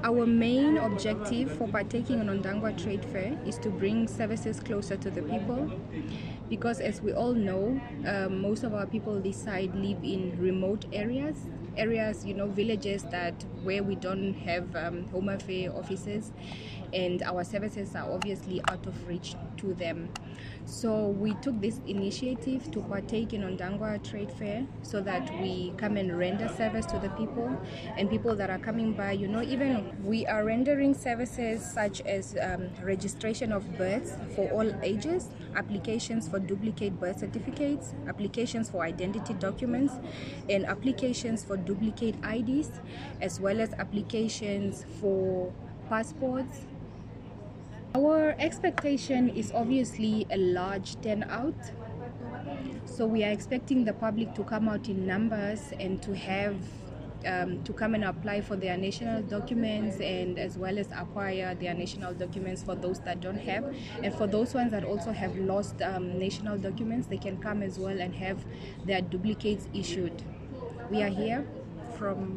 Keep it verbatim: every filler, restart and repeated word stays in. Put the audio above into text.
Our main objective for partaking on Ondangwa Trade Fair is to bring services closer to the people, because as we all know, um, most of our people this side live in remote areas, areas, you know, villages that where we don't have um, Home Affairs offices, and our services are obviously out of reach to them. So we took this initiative to partake in Ondangwa Trade Fair so that we come and render service to the people, and people that are coming by, you know, even we are rendering services such as um, registration of births for all ages, applications for duplicate birth certificates, applications for identity documents, and applications for duplicate I Ds, as well as applications for passports. Our expectation is obviously a large turnout, so we are expecting the public to come out in numbers and to have um, to come and apply for their national documents, and as well as acquire their national documents for those that don't have, and for those ones that also have lost um, national documents, they can come as well and have their duplicates issued. We are here from